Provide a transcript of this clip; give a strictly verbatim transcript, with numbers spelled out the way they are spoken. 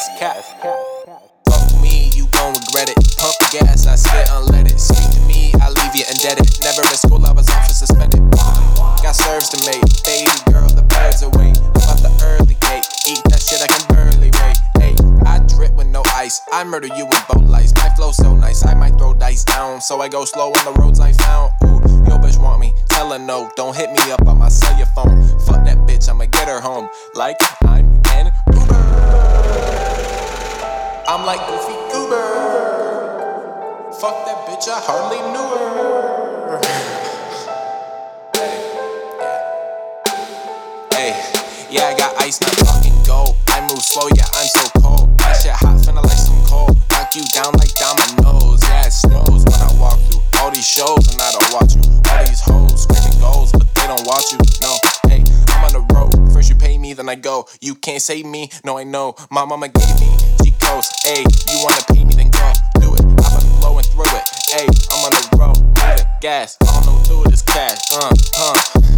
that's cap. Fuck me, you gon' regret it. Pump gas, I spit unleaded. Speak to me, I leave you indebted. Never in school, I was off for suspended. Got serves to make, baby girl, the birds away. I'm out the early gate, eat that shit I can barely wait. Hey, I drip with no ice, I murder you with boat lights. My flow so nice, I might throw dice down, so I go slow on the roads I found. Ooh, yo bitch want me, tell her no, don't hit me up on my cellular phone. Fuck that bitch, I'ma get her home, like I'm an Uber. I'm like Goofy Goober. Fuck that bitch, I hardly knew her. Hey, yeah, I got ice, not fucking gold. I move slow, yeah, I'm so cold. That shit hot, finna like some coal. Knock you down like dominoes. Yeah, it snows when I walk through all these shows and I don't watch you. All these hoes screaming goals, but they don't watch you. No, hey, I'm on the road. First you pay me, then I go. You can't save me, no, I know. My mama gave me G-Coast. Hey, you wanna pay me, then go. Do it, I've been blowing through it. Hey, I'm on the road, moving gas. I don't know, do it, it's cash. Uh, uh.